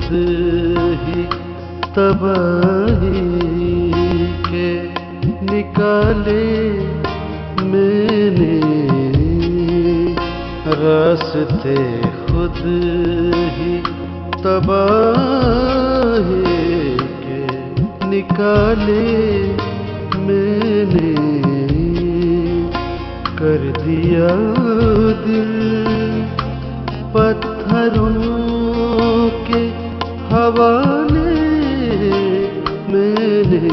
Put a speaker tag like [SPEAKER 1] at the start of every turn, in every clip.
[SPEAKER 1] ही तबाही के निकाले मैंने, रास्ते खुद ही तबाही के निकाले मैंने, कर दिया दिल पत्थरों के हवाले मैंने,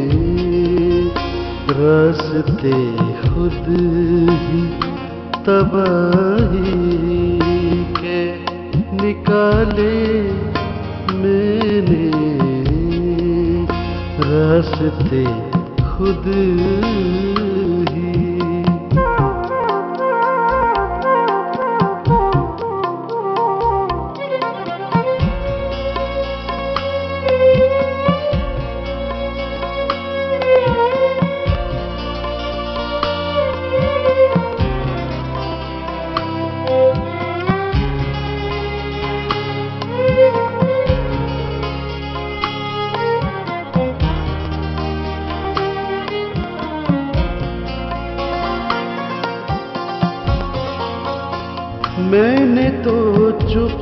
[SPEAKER 1] रास्ते खुद ही तबाही के निकाले मैंने, रास्ते खुद ही। मैंने तो चुप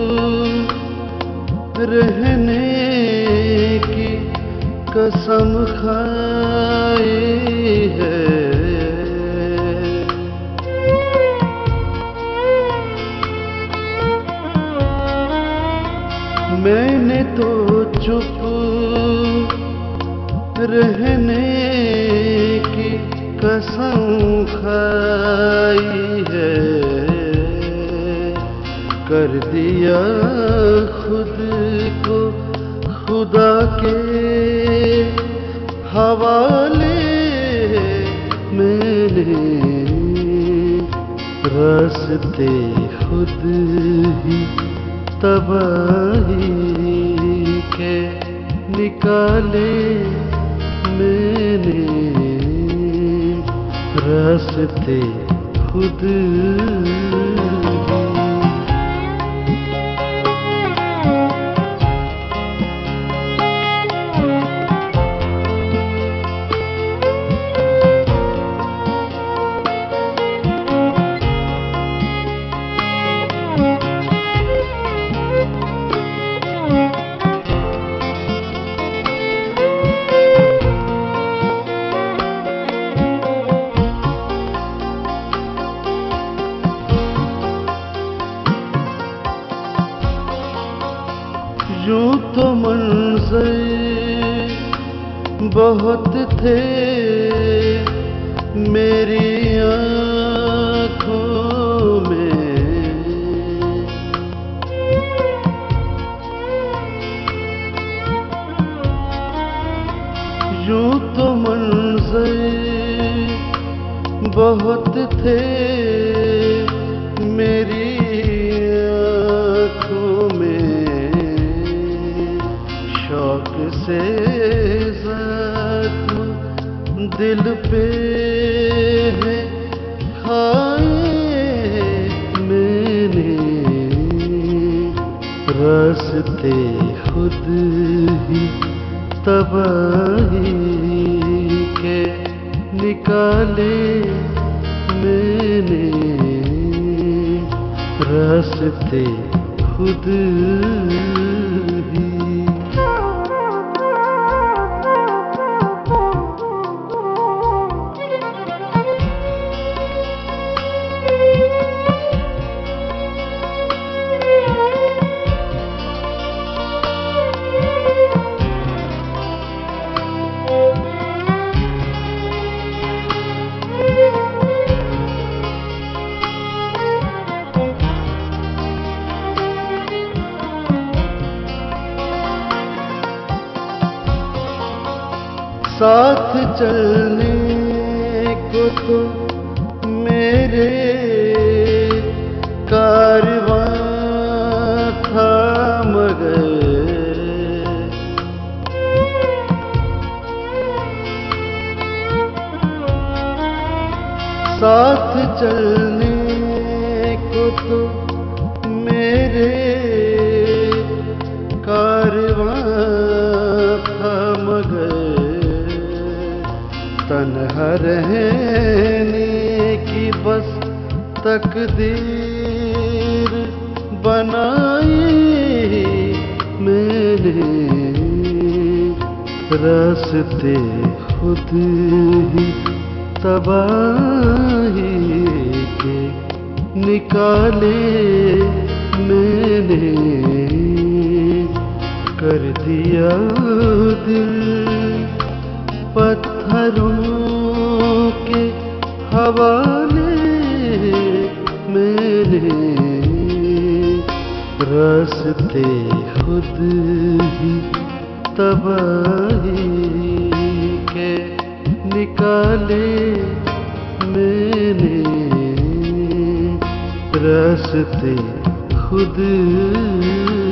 [SPEAKER 1] रहने की कसम खाई है, मैंने तो चुप रहने की कसम खाई है, कर दिया खुद को खुदा के हवाले मैंने, रास्ते खुद ही तबाही के निकाले मैंने, रास्ते खुद ही। यूं तो मंज़र बहुत थे मेरी आँखों में, यूं तो मंज़र बहुत थे मेरी आँखों में, शौक से ज़ख्म दिल पे है खाए मैंने, रास्ते खुद ही तबाही के निकाले मैंने, रास्ते खुद ही। साथ चलने को तो मेरे कारवां था मगर, साथ चलने को तो मेरे कारवां थम गए, तन्हा रहने की बस तकदीर बनाई मैंने, रास्ते खुद ही तबाही के निकाले मैंने, कर दिया दिल पत्थरों के हवाले मैंने, रास्ते खुद ही तबाही के निकाले मैंने, रास्ते खुद